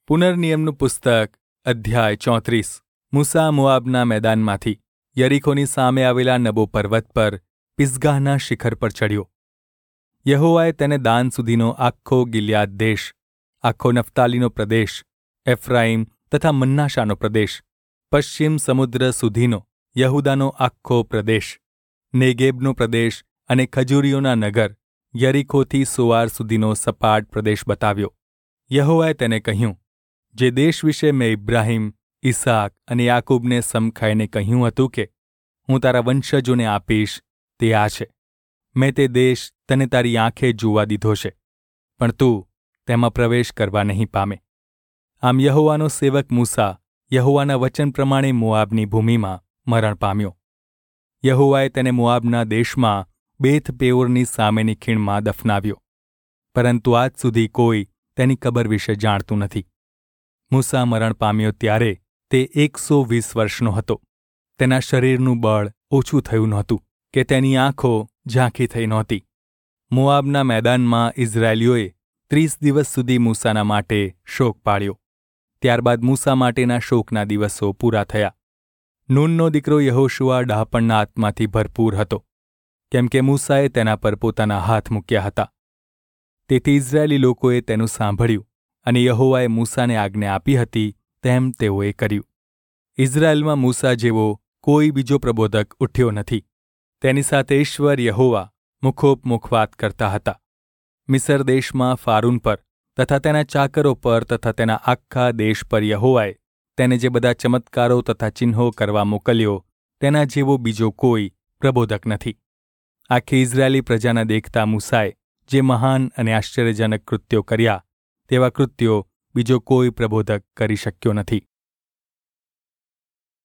પુનર્નિયમનું પુસ્તક અધ્યાય 34 મૂસા મોઆબના મેદાનમાંથી યરીખોની સામે આવેલા નબો પર્વત પર પિસગાહના શિખર પર ચડ્યો. યહોવાએ તેને દાન સુધીનો આખો ગિલિયાદ દેશ, આખો નફ્તાલીનો પ્રદેશ, એફ્રાઈમ તથા મન્નાશાનો પ્રદેશ, પશ્ચિમ સમુદ્ર સુધીનો યહૂદાનો આખો પ્રદેશ, નેગેબનો પ્રદેશ અને ખજૂરીઓના નગર યરીખોથી સોઆર સુધીનો સપાટ પ્રદેશ બતાવ્યો. યહોવાએ તેને કહ્યું, જે દેશ વિશે મેં ઇબ્રાહીમ, ઈસાક અને યાકૂબને સમખાઈને કહ્યું હતું કે હું તારા વંશજોને આપીશ, તે આ છે. મેં તે દેશ તને તારી આંખે જોવા દીધો છે, પણ તું તેમાં પ્રવેશ કરવા નહીં પામે. આમ યહોવાનો સેવક મૂસા યહોવાના વચન પ્રમાણે મોઆબની ભૂમિમાં મરણ પામ્યો. યહોવાએ તેને મોઆબના દેશમાં બેથ પેઓરની સામેની ખીણમાં દફનાવ્યો, પરંતુ આજ સુધી કોઈ તેની કબર વિશે જાણતું નથી. મૂસા મરણ પામ્યો ત્યારે તે 120 વર્ષનો હતો. તેના શરીરનું બળ ઓછું થયું નહોતું કે તેની આંખો ઝાંખી થઈ નહોતી. મોઆબના મેદાનમાં ઇઝરાયેલીઓએ 30 દિવસ સુધી મૂસાના માટે શોક પાળ્યો. ત્યારબાદ મૂસા માટેના શોકના દિવસો પૂરા થયા. નૂનનો દીકરો યહોશુઆ ડહાપણના આત્માથી ભરપૂર હતો, કેમ કે મૂસાએ તેના પર પોતાના હાથ મૂક્યા હતા. તેથી ઇઝરાયેલી લોકોએ તેનું સાંભળ્યું અને યહોવાએ મૂસાને આજ્ઞા આપી હતી તેમ તેઓએ કર્યું. ઇઝરાયેલમાં મૂસા જેવો કોઈ બીજો પ્રબોધક ઉઠ્યો નથી. તેની સાથે ઈશ્વર યહોવા મુખોપમુખ વાત કરતા હતા. મિસર દેશમાં ફારૂન પર તથા તેના ચાકરો પર તથા તેના આખા દેશ પર યહોવાએ તેને જે બધા ચમત્કારો તથા ચિહ્નો કરવા મોકલ્યો, તેના જેવો બીજો કોઈ પ્રબોધક નથી. આખી ઇઝરાયેલી પ્રજાના દેખતા મૂસાએ જે મહાન અને આશ્ચર્યજનક કૃત્યો કર્યા, તેવા કૃત્યો બીજો કોઈ પ્રબોધક કરી શક્યો નથી.